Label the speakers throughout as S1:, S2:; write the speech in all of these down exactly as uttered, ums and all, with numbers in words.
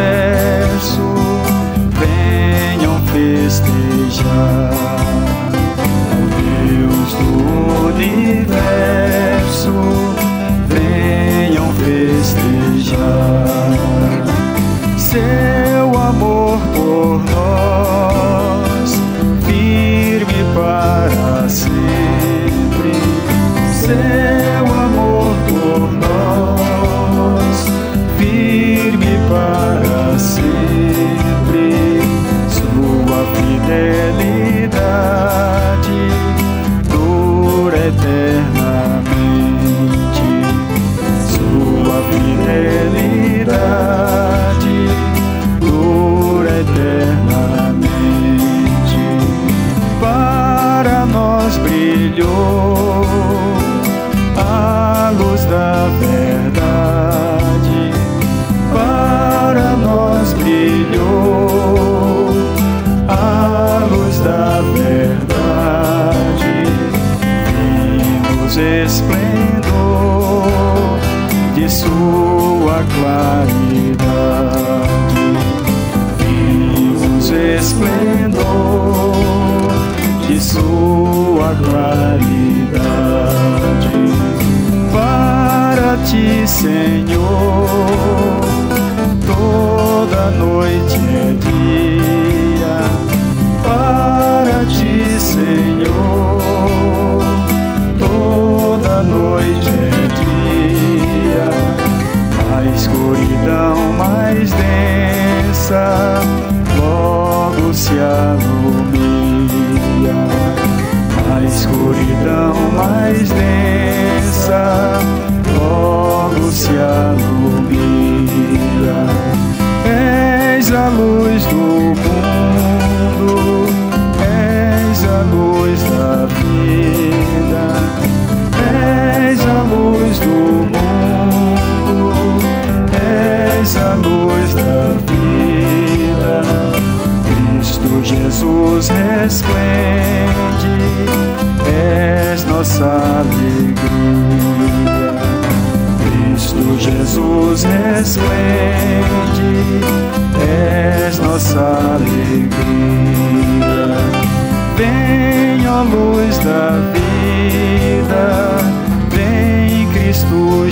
S1: universo, venham festejar. O Deus do universo, venham festejar. Seu amor por nós, firme para sempre. Seu amor por nós, firme para sempre. Sua fidelidade dura eternamente. Sua fidelidade dura eternamente. Para nós brilhou a luz da verdade. Para nós brilhou a luz da verdade. Vimos esplendor de sua claridade. Vimos esplendor de sua claridade. Para ti, Senhor, toda noite é dia. Para ti, Senhor, toda noite é dia. A escuridão mais densa logo se alumia. A escuridão mais densa logo se alumia. És a luz do mundo, és a luz da vida. És a luz do mundo, és a luz da vida. Cristo Jesus resplende, és nossa alegria. Cristo Jesus resplende, és nossa alegria. Vem, ó luz da vida, vem Cristo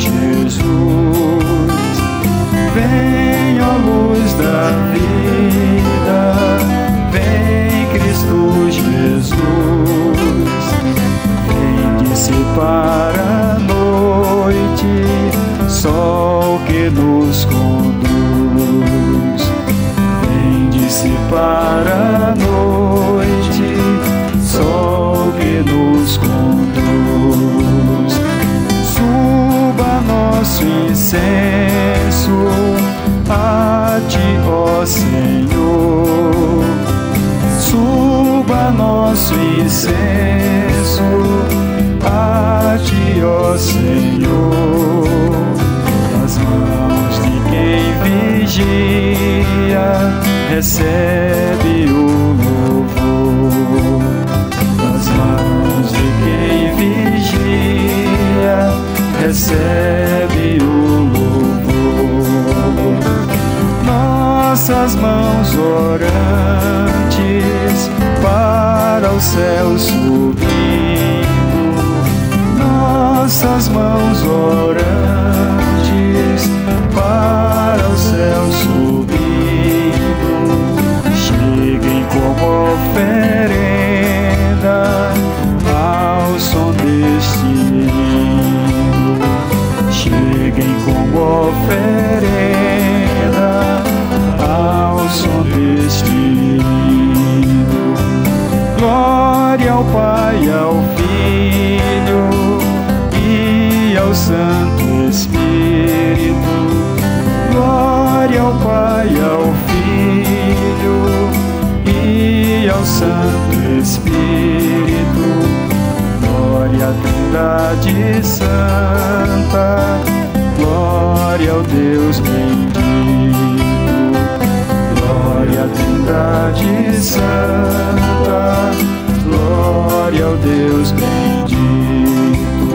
S1: Jesus. Vem, ó luz da vida, vem Cristo Jesus. Vem dissipar a noite, sol que nos conduz. Vem dissipar a noite, sol que nos conduz. Suba nosso incenso a ti, ó Senhor. Suba nosso incenso a ti, ó Senhor. Nas mãos de quem vigia, recebe o louvor. Nas mãos de quem vigia, recebe o louvor. Nossas mãos orantes para o céu subindo. Nossas mãos orantes para o céu subindo. Cheguem como oferenda ao som deste hino. Cheguem como oferenda ao som deste hino. Glória ao Pai, ao Filho e ao Santo Espírito. Glória ao Pai, ao Filho e ao Santo Espírito. Glória à Trindade Santa, glória ao Deus bendito. Glória à Trindade Santa, glória ao Deus bendito.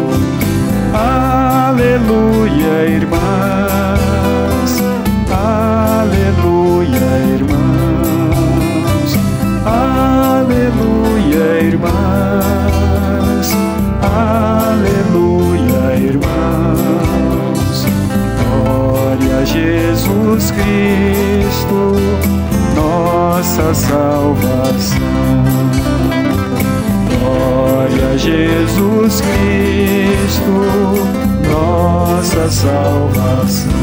S1: Aleluia, irmãs, aleluia. nossa salvação. Glória a Jesus Cristo, nossa salvação.